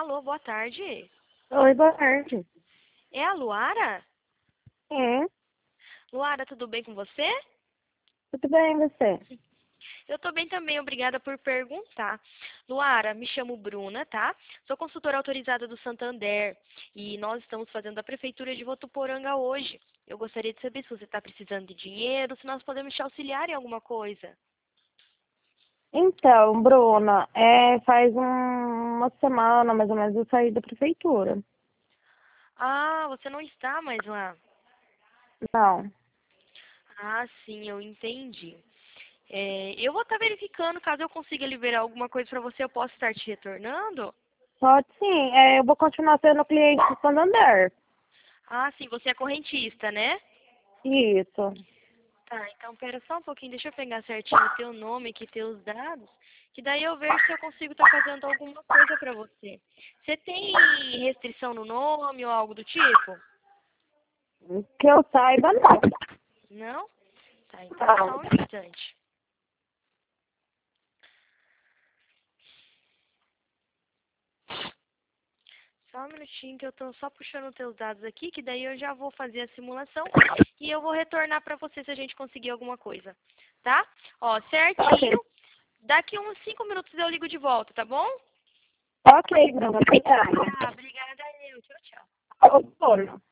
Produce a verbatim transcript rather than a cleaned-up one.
Alô, boa tarde. Oi, boa tarde. É a Luara? É, Luara, tudo bem com você? tudo bem, e você? Eu tô bem também, obrigada por perguntar. Luara, me chamo Bruna, tá? Sou consultora autorizada do Santander e nós estamos fazendo a Prefeitura de Votuporanga hoje. Eu gostaria de saber se você está precisando de dinheiro, se nós podemos te auxiliar em alguma coisa. Então, Bruna, é, faz um- uma semana, mais ou menos, eu saí da prefeitura. Ah, você não está mais lá. Não, Ah, sim, eu entendi. É, eu vou estar verificando, caso eu consiga liberar alguma coisa para você, eu posso estar te retornando? pode sim, é, eu vou continuar sendo cliente do Santander. Ah, sim, você é correntista, né? Isso. Tá, então pera só um pouquinho, deixa eu pegar certinho o teu nome aqui, teus dados, que daí eu vejo se eu consigo estar fazendo alguma coisa pra você. Você tem restrição no nome ou algo do tipo? Que eu saiba, não. Não? Tá, então Não. só um instante. Só um minutinho que eu tô só puxando os teus dados aqui, que daí eu já vou fazer a simulação e eu vou retornar pra você se a gente conseguir alguma coisa, tá? Ó, Ok, certinho, daqui uns cinco minutos eu ligo de volta, tá bom? ok, Bruna, obrigada. Tá, obrigada eu. Tchau, tchau. Ô, Bruna.